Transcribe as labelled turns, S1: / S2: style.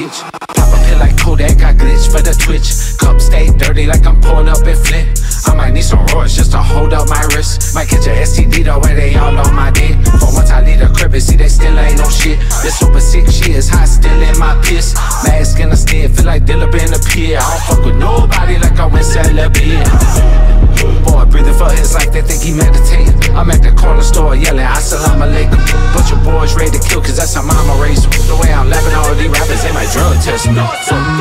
S1: bitch. Pop a pill like Kodak, I glitch for the Twitch. Cup stay dirty like I'm pouring up in Flint. I might need some roids just to hold up my wrist. Might catch a STD the way they all on my dick. For once I leave the crib and see they still ain't no shit. This super sick shit is hot, still in my piss. Mask in the skin, feel like Dilla in the pier. I don't fuck with nobody like I went celibate. Boy, breathing for his life, they think he meditating. I'm at the corner store yelling, Assalamu alaikum. Bunch of boys ready to kill, cause that's how mama raised them. The way I'm laughing, all these rappers, they might drug test me.